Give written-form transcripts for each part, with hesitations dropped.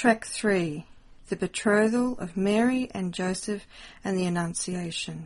Track 3. The Betrothal of Mary and Joseph and the Annunciation.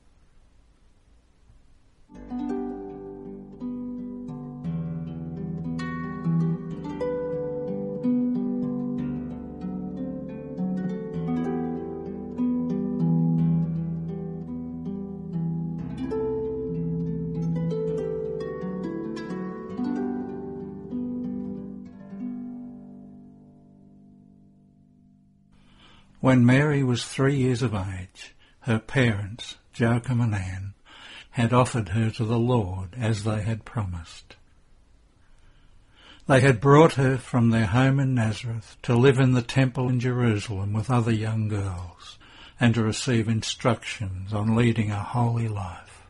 When Mary was 3 years of age, her parents, Joachim and Anne, had offered her to the Lord as they had promised. They had brought her from their home in Nazareth to live in the temple in Jerusalem with other young girls and to receive instructions on leading a holy life.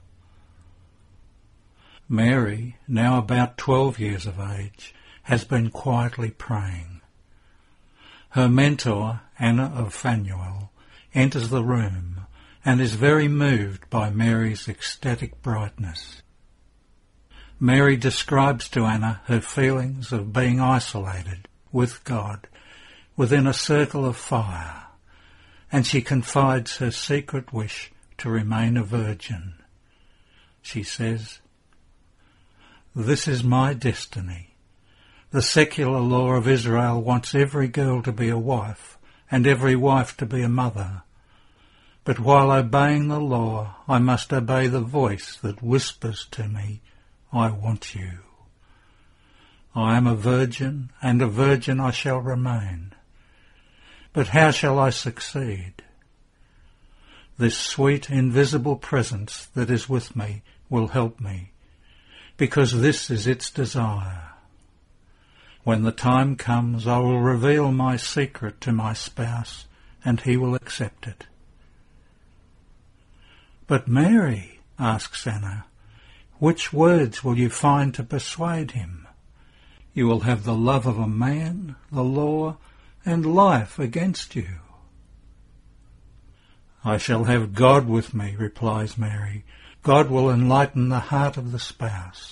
Mary, now about 12 years of age, has been quietly praying. Her mentor, Anna of Phanuel, enters the room and is very moved by Mary's ecstatic brightness. Mary describes to Anna her feelings of being isolated with God within a circle of fire, and she confides her secret wish to remain a virgin. She says, "This is my destiny. The secular law of Israel wants every girl to be a wife and every wife to be a mother. But while obeying the law, I must obey the voice that whispers to me, 'I want you.' I am a virgin, and a virgin I shall remain. But how shall I succeed? This sweet, invisible presence that is with me will help me, because this is its desire. When the time comes, I will reveal my secret to my spouse, and he will accept it." "But Mary," asks Anna, "which words will you find to persuade him? You will have the love of a man, the law, and life against you." "I shall have God with me," replies Mary. "God will enlighten the heart of the spouse."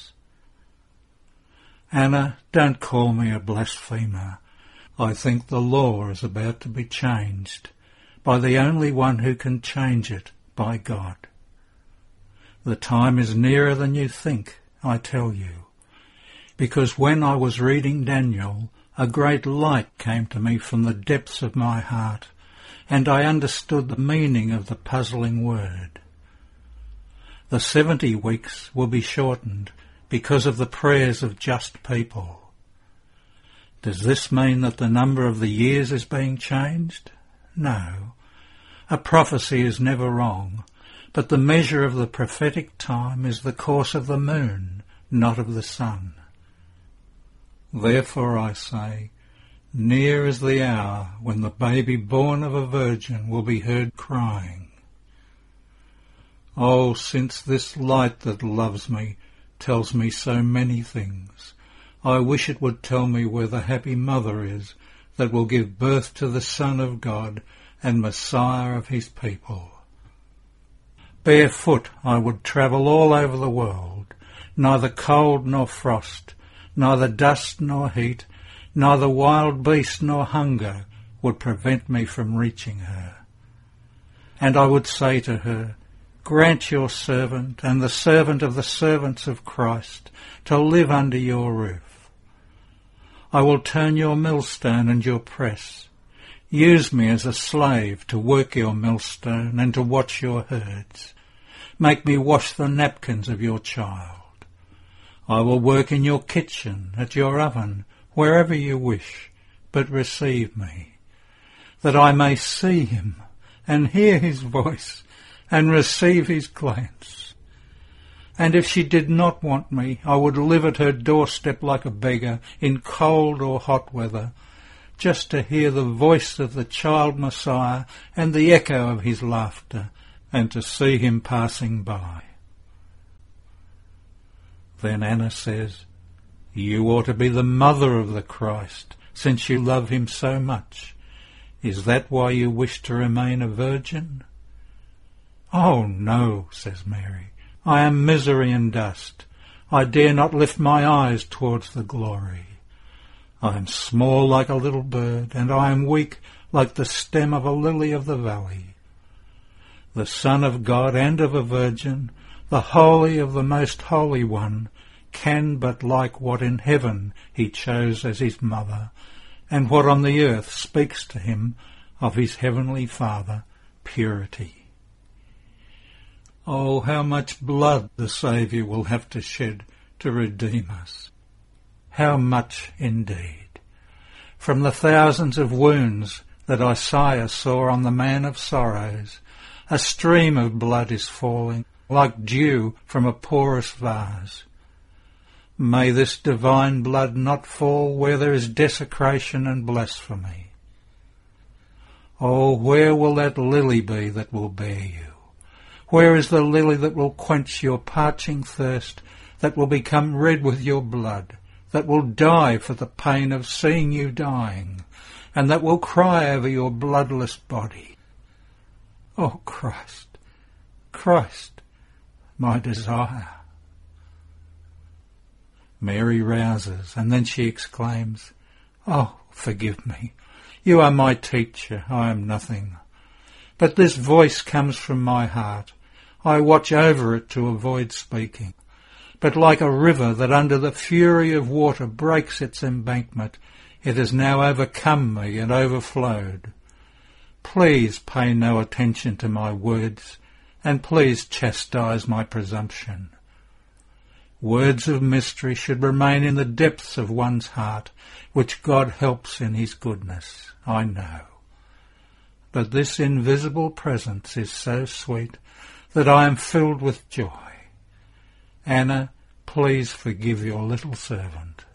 "Anna, don't call me a blasphemer. I think the law is about to be changed by the only one who can change it, by God. The time is nearer than you think, I tell you, because when I was reading Daniel, a great light came to me from the depths of my heart, and I understood the meaning of the puzzling word. The 70 weeks will be shortened because of the prayers of just people. Does this mean that the number of the years is being changed? No. A prophecy is never wrong, but the measure of the prophetic time is the course of the moon, not of the sun. Therefore I say, near is the hour when the baby born of a virgin will be heard crying. Oh, since this light that loves me tells me so many things, I wish it would tell me where the happy mother is that will give birth to the Son of God and Messiah of his people. Barefoot I would travel all over the world, neither cold nor frost, neither dust nor heat, neither wild beast nor hunger would prevent me from reaching her. And I would say to her, grant your servant and the servant of the servants of Christ to live under your roof. I will turn your millstone and your press. Use me as a slave to work your millstone and to watch your herds. Make me wash the napkins of your child. I will work in your kitchen, at your oven, wherever you wish, but receive me, that I may see him and hear his voice and receive his glance. And if she did not want me, I would live at her doorstep like a beggar in cold or hot weather, just to hear the voice of the child Messiah and the echo of his laughter, and to see him passing by." Then Anna says, "You ought to be the mother of the Christ, since you love him so much. Is that why you wish to remain a virgin?" "Oh, no," says Mary. "I am misery and dust. I dare not lift my eyes towards the glory. I am small like a little bird, and I am weak like the stem of a lily of the valley. The Son of God and of a virgin, the Holy of the Most Holy One, can but like what in heaven he chose as his mother, and what on the earth speaks to him of his heavenly Father, purity. Oh, how much blood the Saviour will have to shed to redeem us. How much indeed. From the thousands of wounds that Isaiah saw on the man of sorrows, a stream of blood is falling, like dew from a porous vase. May this divine blood not fall where there is desecration and blasphemy. Oh, where will that lily be that will bear you? Where is the lily that will quench your parching thirst, that will become red with your blood, that will die for the pain of seeing you dying, and that will cry over your bloodless body? Oh, Christ, Christ, my desire. Mary rouses, and then she exclaims, Oh, forgive me. You are my teacher. I am nothing. But this voice comes from my heart. I watch over it to avoid speaking. But like a river that under the fury of water breaks its embankment, it has now overcome me and overflowed. Please pay no attention to my words, and please chastise my presumption. Words of mystery should remain in the depths of one's heart, which God helps in his goodness, I know. But this invisible presence is so sweet that I am filled with joy. Anna, please forgive your little servant.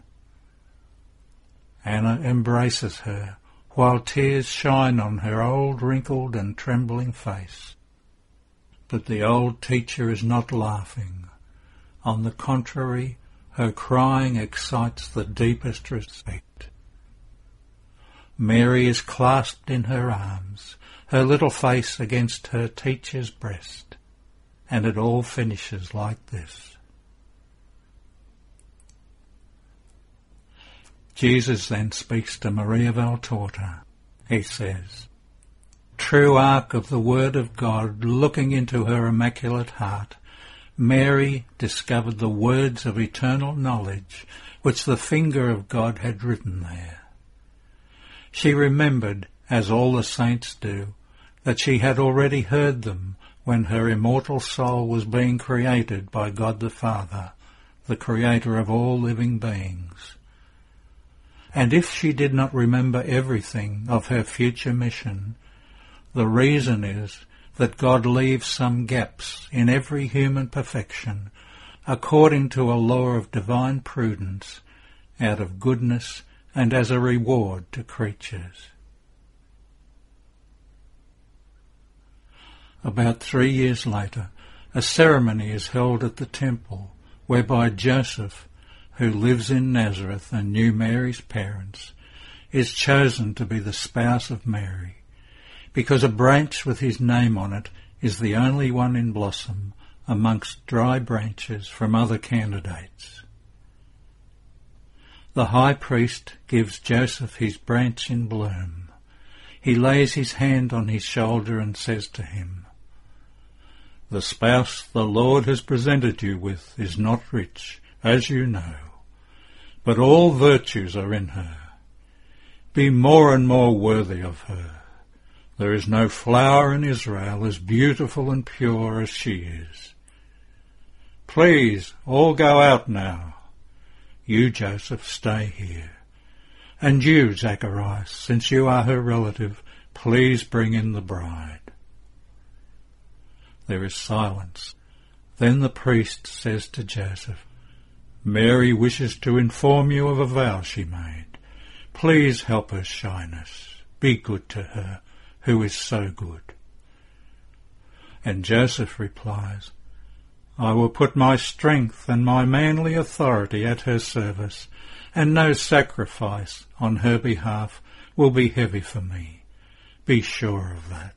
Anna embraces her, while tears shine on her old wrinkled and trembling face. But the old teacher is not laughing. On the contrary, her crying excites the deepest respect. Mary is clasped in her arms, her little face against her teacher's breast, and it all finishes like this. Jesus then speaks to Maria Valtorta. He says, True ark of the Word of God, looking into her immaculate heart, Mary discovered the words of eternal knowledge which the finger of God had written there. She remembered, as all the saints do, that she had already heard them when her immortal soul was being created by God the Father, the creator of all living beings. And if she did not remember everything of her future mission, the reason is that God leaves some gaps in every human perfection, according to a law of divine prudence, out of goodness and as a reward to creatures. About 3 years later, a ceremony is held at the temple, whereby Joseph, who lives in Nazareth and knew Mary's parents, is chosen to be the spouse of Mary, because a branch with his name on it is the only one in blossom amongst dry branches from other candidates. The high priest gives Joseph his branch in bloom. He lays his hand on his shoulder and says to him, The spouse the Lord has presented you with is not rich, as you know, but all virtues are in her. Be more and more worthy of her. There is no flower in Israel as beautiful and pure as she is. Please, all go out now. You, Joseph, stay here. And you, Zacharias, since you are her relative, please bring in the bride. There is silence. Then the priest says to Joseph, Mary wishes to inform you of a vow she made. Please help her shyness. Be good to her, who is so good. And Joseph replies, I will put my strength and my manly authority at her service, and no sacrifice on her behalf will be heavy for me. Be sure of that.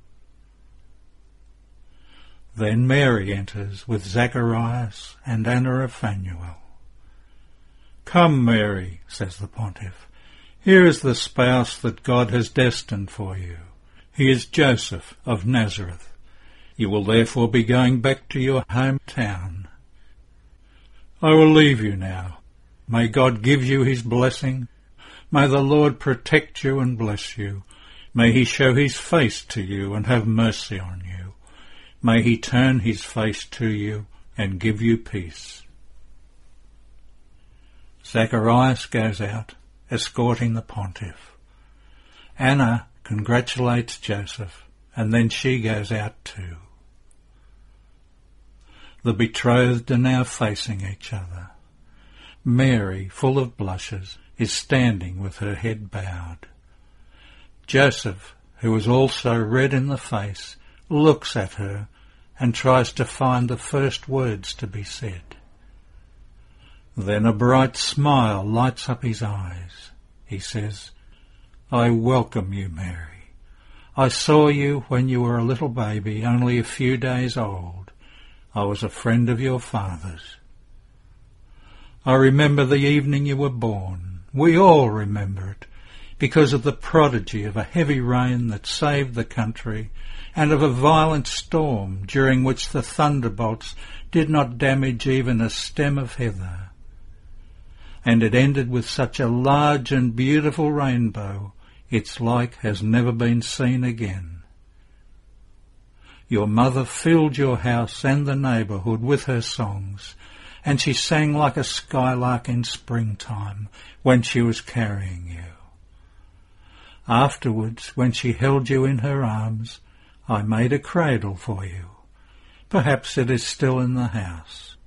Then Mary enters with Zacharias and Anna of Phanuel. "Come, Mary," says the pontiff. "Here is the spouse that God has destined for you. He is Joseph of Nazareth. You will therefore be going back to your hometown. I will leave you now. May God give you his blessing. May the Lord protect you and bless you. May he show his face to you and have mercy on you. May he turn his face to you and give you peace." Zacharias goes out, escorting the pontiff. Anna congratulates Joseph, and then she goes out too. The betrothed are now facing each other. Mary, full of blushes, is standing with her head bowed. Joseph, who is also red in the face, looks at her and tries to find the first words to be said. Then a bright smile lights up his eyes. He says, "I welcome you, Mary. I saw you when you were a little baby, only a few days old. I was a friend of your father's. I remember the evening you were born. We all remember it, because of the prodigy of a heavy rain that saved the country, and of a violent storm during which the thunderbolts did not damage even a stem of heather. And it ended with such a large and beautiful rainbow, its like has never been seen again. Your mother filled your house and the neighbourhood with her songs, and she sang like a skylark in springtime when she was carrying you. Afterwards, when she held you in her arms, I made a cradle for you. Perhaps it is still in the house.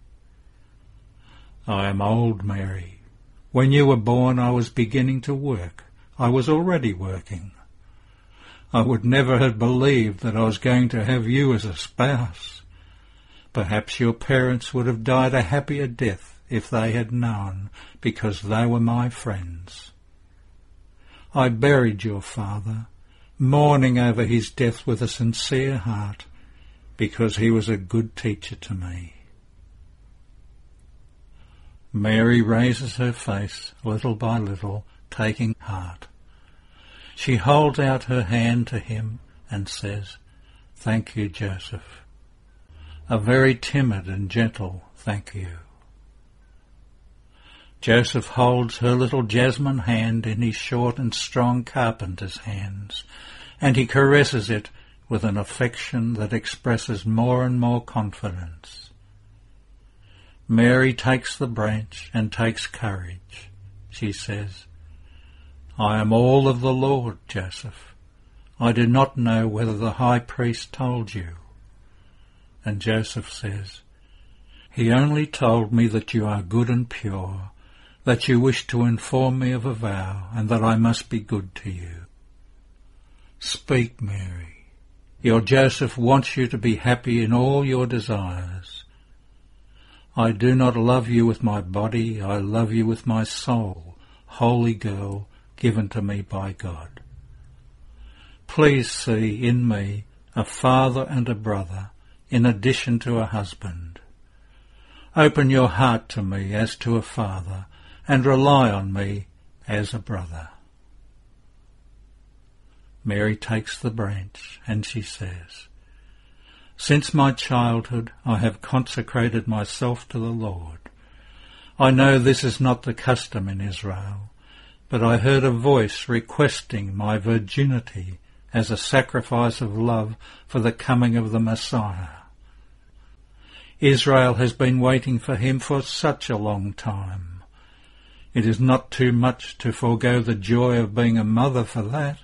I am old, Mary. When you were born, I was beginning to work. I was already working. I would never have believed that I was going to have you as a spouse. Perhaps your parents would have died a happier death if they had known, because they were my friends. I buried your father, mourning over his death with a sincere heart, because he was a good teacher to me." Mary raises her face little by little, taking heart. She holds out her hand to him and says, "Thank you, Joseph." A very timid and gentle thank you. Joseph holds her little jasmine hand in his short and strong carpenter's hands, and he caresses it with an affection that expresses more and more confidence. Mary takes the branch and takes courage. She says, "I am all of the Lord, Joseph. I do not know whether the high priest told you." And Joseph says, "He only told me that you are good and pure, that you wish to inform me of a vow, and that I must be good to you. Speak, Mary. Your Joseph wants you to be happy in all your desires. I do not love you with my body, I love you with my soul, holy girl, given to me by God. Please see in me a father and a brother, in addition to a husband. Open your heart to me as to a father, and rely on me as a brother." Mary takes the branch, and she says, "Since my childhood I have consecrated myself to the Lord. I know this is not the custom in Israel, but I heard a voice requesting my virginity as a sacrifice of love for the coming of the Messiah. Israel has been waiting for him for such a long time. It is not too much to forego the joy of being a mother for that."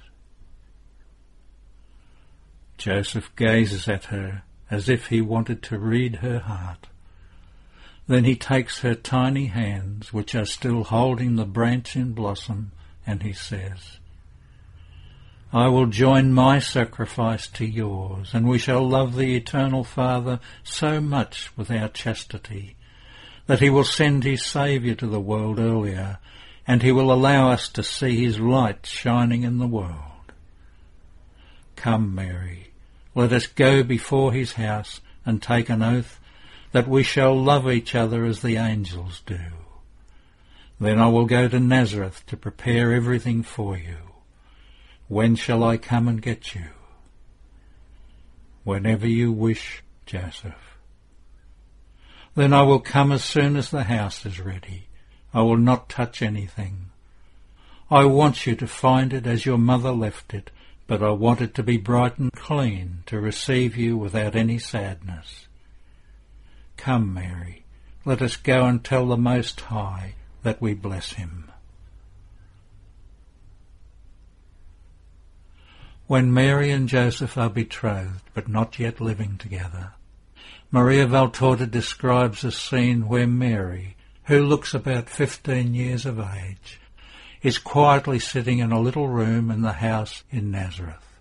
Joseph gazes at her as if he wanted to read her heart. Then he takes her tiny hands, which are still holding the branch in blossom, and he says, "I will join my sacrifice to yours, and we shall love the Eternal Father so much with our chastity, that he will send his Saviour to the world earlier, and he will allow us to see his light shining in the world. Come, Mary, let us go before his house and take an oath that we shall love each other as the angels do. Then I will go to Nazareth to prepare everything for you. When shall I come and get you? Whenever you wish, Joseph. Then I will come as soon as the house is ready. I will not touch anything. I want you to find it as your mother left it, but I want it to be bright and clean, to receive you without any sadness. Come, Mary, let us go and tell the Most High that we bless him. When Mary and Joseph are betrothed, but not yet living together, Maria Valtorta describes a scene where Mary, who looks about 15 years of age, is quietly sitting in a little room in the house in Nazareth.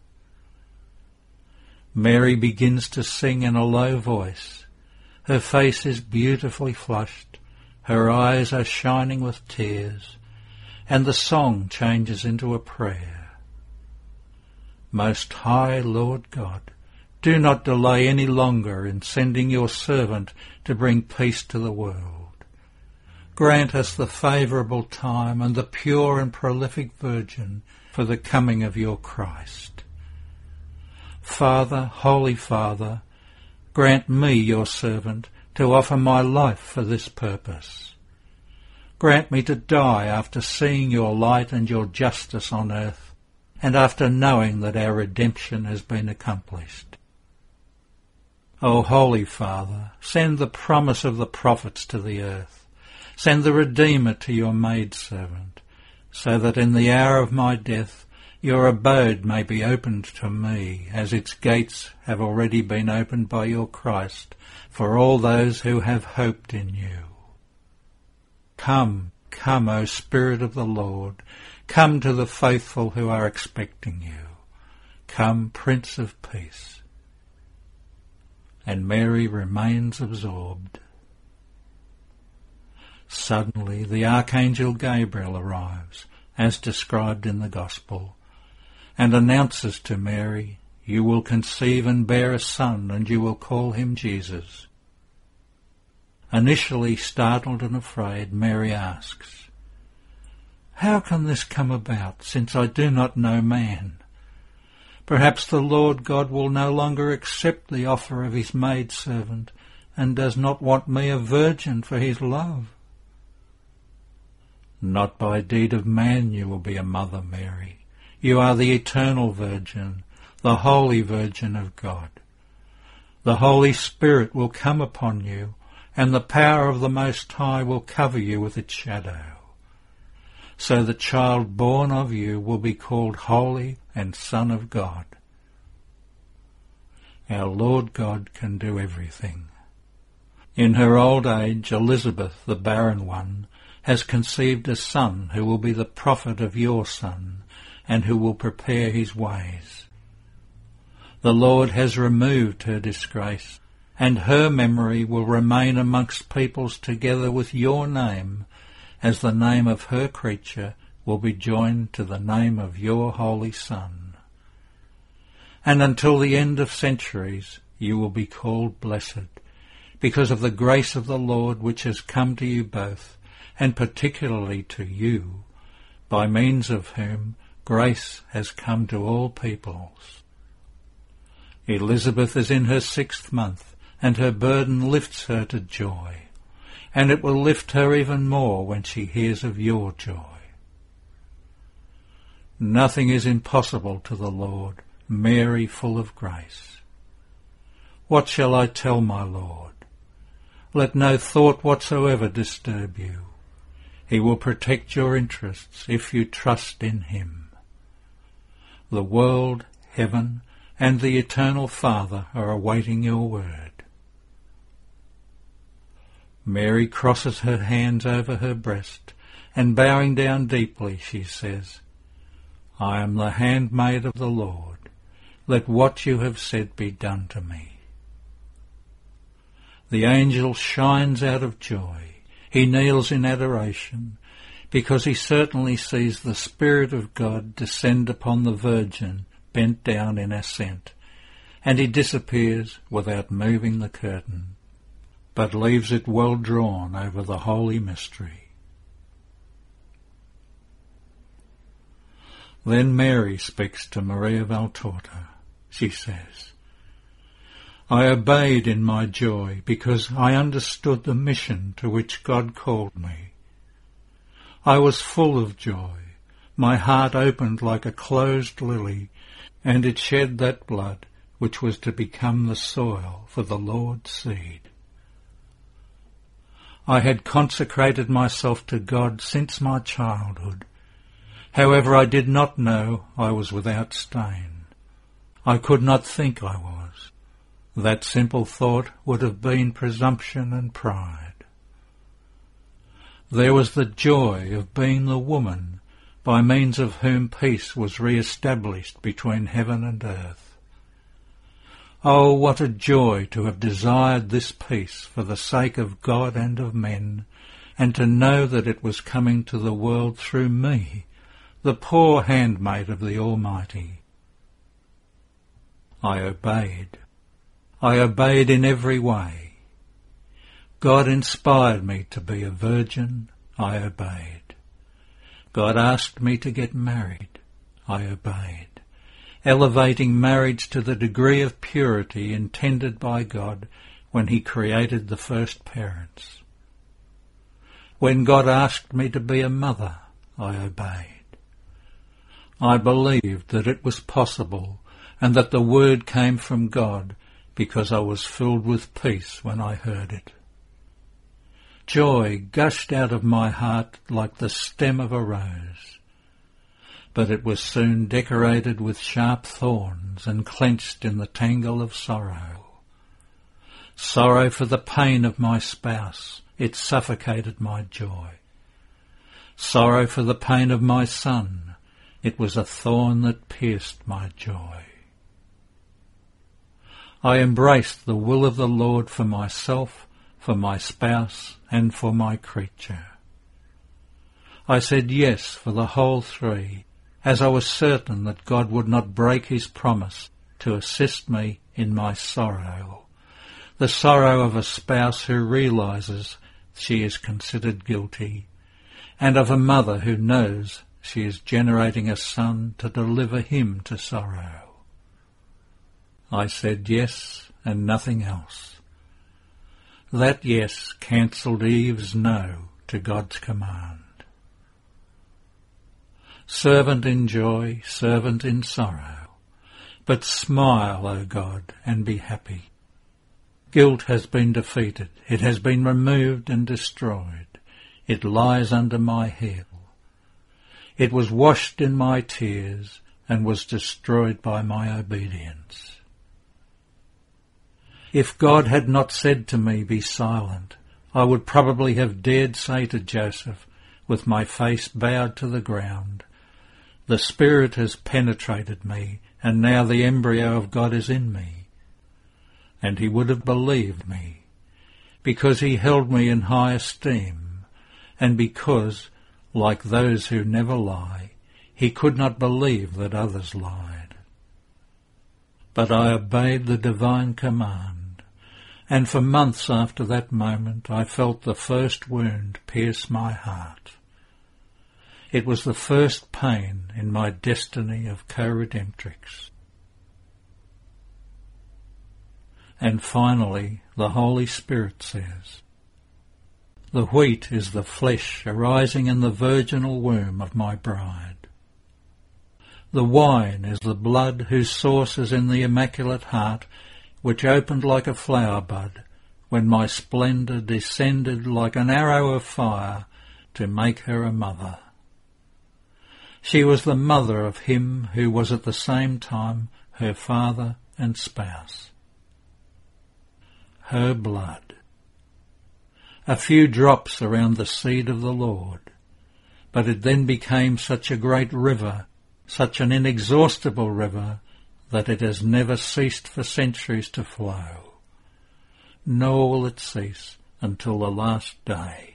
Mary begins to sing in a low voice. Her face is beautifully flushed, her eyes are shining with tears, and the song changes into a prayer. Most High Lord God, do not delay any longer in sending your servant to bring peace to the world. Grant us the favourable time and the pure and prolific Virgin for the coming of your Christ. Father, Holy Father, grant me, your servant, to offer my life for this purpose. Grant me to die after seeing your light and your justice on earth, and after knowing that our redemption has been accomplished. O Holy Father, send the promise of the prophets to the earth. Send the Redeemer to your maidservant, so that in the hour of my death your abode may be opened to me, as its gates have already been opened by your Christ for all those who have hoped in you. Come, come, O Spirit of the Lord, come to the faithful who are expecting you. Come, Prince of Peace. And Mary remains absorbed. Suddenly the Archangel Gabriel arrives, as described in the Gospel, and announces to Mary, "You will conceive and bear a son, and you will call him Jesus." Initially startled and afraid, Mary asks, "How can this come about, since I do not know man? Perhaps the Lord God will no longer accept the offer of his maidservant, and does not want me a virgin for his love." Not by deed of man you will be a mother, Mary. You are the eternal Virgin, the Holy Virgin of God. The Holy Spirit will come upon you, and the power of the Most High will cover you with its shadow. So the child born of you will be called Holy and Son of God. Our Lord God can do everything. In her old age, Elizabeth, the barren one, has conceived a son who will be the prophet of your Son, and who will prepare his ways. The Lord has removed her disgrace, and her memory will remain amongst peoples together with your name, as the name of her creature will be joined to the name of your Holy Son. And until the end of centuries you will be called blessed, because of the grace of the Lord which has come to you both, and particularly to you, by means of whom grace has come to all peoples. Elizabeth is in her 6th month, and her burden lifts her to joy, and it will lift her even more when she hears of your joy. Nothing is impossible to the Lord, Mary full of grace. What shall I tell my Lord? Let no thought whatsoever disturb you. He will protect your interests if you trust in him. The world, heaven, and the eternal Father are awaiting your word. Mary crosses her hands over her breast, and bowing down deeply, she says, "I am the handmaid of the Lord. Let what you have said be done to me." The angel shines out of joy. He kneels in adoration, because he certainly sees the Spirit of God descend upon the Virgin bent down in assent, and he disappears without moving the curtain, but leaves it well drawn over the holy mystery. Then Mary speaks to Maria Valtorta. She says, I obeyed in my joy because I understood the mission to which God called me. I was full of joy. My heart opened like a closed lily, and it shed that blood which was to become the soil for the Lord's seed. I had consecrated myself to God since my childhood. However, I did not know I was without stain. I could not think I was. That simple thought would have been presumption and pride. There was the joy of being the woman by means of whom peace was re-established between heaven and earth. Oh, what a joy to have desired this peace for the sake of God and of men, and to know that it was coming to the world through me, the poor handmaid of the Almighty. I obeyed. I obeyed in every way. God inspired me to be a virgin. I obeyed. God asked me to get married. I obeyed, elevating marriage to the degree of purity intended by God when he created the first parents. When God asked me to be a mother, I obeyed. I believed that it was possible and that the word came from God because I was filled with peace when I heard it. Joy gushed out of my heart like the stem of a rose, but it was soon decorated with sharp thorns and clenched in the tangle of sorrow. Sorrow for the pain of my spouse, it suffocated my joy. Sorrow for the pain of my son, it was a thorn that pierced my joy. I embraced the will of the Lord for myself, for my spouse, and for my creature. I said yes for the whole three, as I was certain that God would not break his promise to assist me in my sorrow, the sorrow of a spouse who realizes she is considered guilty, and of a mother who knows she is generating a son to deliver him to sorrow. I said yes and nothing else. That yes cancelled Eve's no to God's command. Servant in joy, servant in sorrow, but smile, O God, and be happy. Guilt has been defeated, it has been removed and destroyed. It lies under my heel. It was washed in my tears and was destroyed by my obedience. If God had not said to me, be silent, I would probably have dared say to Joseph, with my face bowed to the ground, the Spirit has penetrated me, and now the embryo of God is in me. And he would have believed me, because he held me in high esteem, and because, like those who never lie, he could not believe that others lied. But I obeyed the divine command, and for months after that moment I felt the first wound pierce my heart. It was the first pain in my destiny of co-redemptrix. And finally, the Holy Spirit says, the wheat is the flesh arising in the virginal womb of my bride. The wine is the blood whose source is in the Immaculate Heart, which opened like a flower bud when my splendour descended like an arrow of fire to make her a mother. She was the mother of him who was at the same time her father and spouse. Her blood. A few drops around the seed of the Lord, but it then became such a great river, such an inexhaustible river, that it has never ceased for centuries to flow, nor will it cease until the last day.